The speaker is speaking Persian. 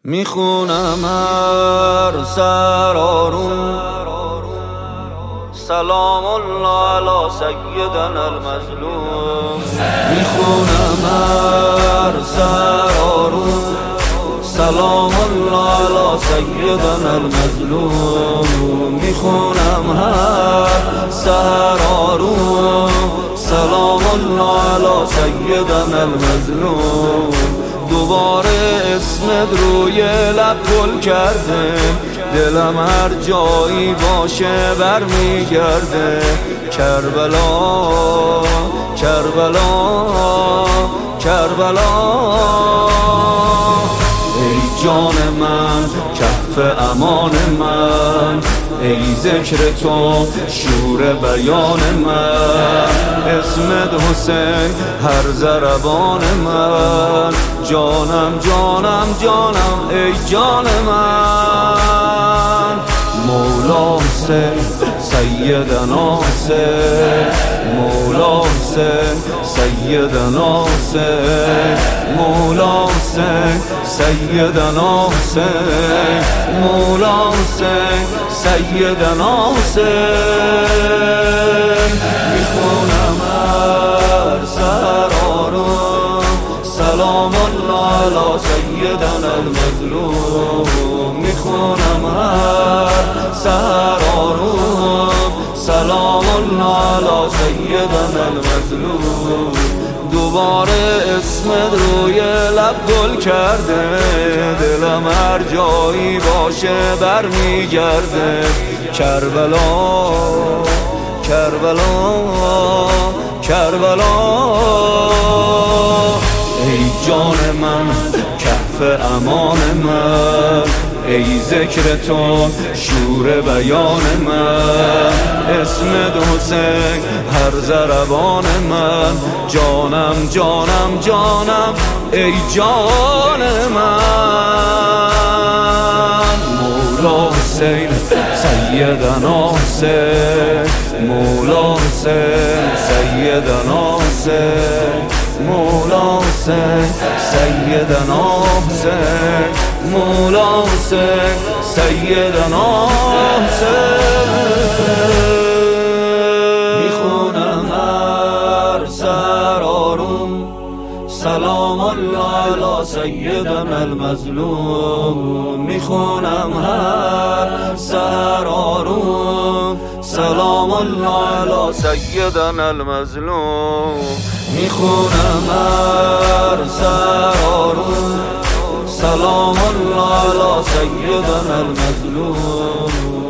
میخونم هر سر آروم سلام الله علی سیدنا المظلوم. میخونم هر سر آروم سلام الله علی سیدنا المظلوم. میخونم هر سر آروم سلام الله علی سیدنا المظلوم. دوباره اسمت روی لب گل کرده، دلم هر جایی باشه برمیگرده. کربلا کربلا کربلا، ای جان من کف امان من، ای ذکر تو شور بیان من. اسمت حسین هر ضربان من، جانم جانم جانم ای جان من. مولا حسین سیدنا حسین، مولا حسین سیدنا حسین، مولا حسین سیدنا حسین، مولا حسین سیدنا حسین. میخونم هر سر آروم سلام الله علی سیدنا المظلوم. میخونم هر سر آروم سلام الله علی سیدنا المظلوم. دوباره اسمت روی لب گل کرده، دلم هر جایی باشه برمیگرده. کربلا کربلا کربلا، ای جان من کف امان من، ای ذکر تو شور بیان من. اسمت حسین هر ضربان من، جانم جانم جانم ای جان من. مولا حسین سیدنا حسین، مولا حسین سیدنا حسین، مولا حسین سیدنا حسین، مولا حسین سیدنا حسین. میخونم هر سر آروم سلام الله علی سیدنا المظلوم. میخونم هر سر آروم سلام الله علی سیدنا المظلوم. میخونم هر سر آروم سلام الله علی سیدنا المظلوم.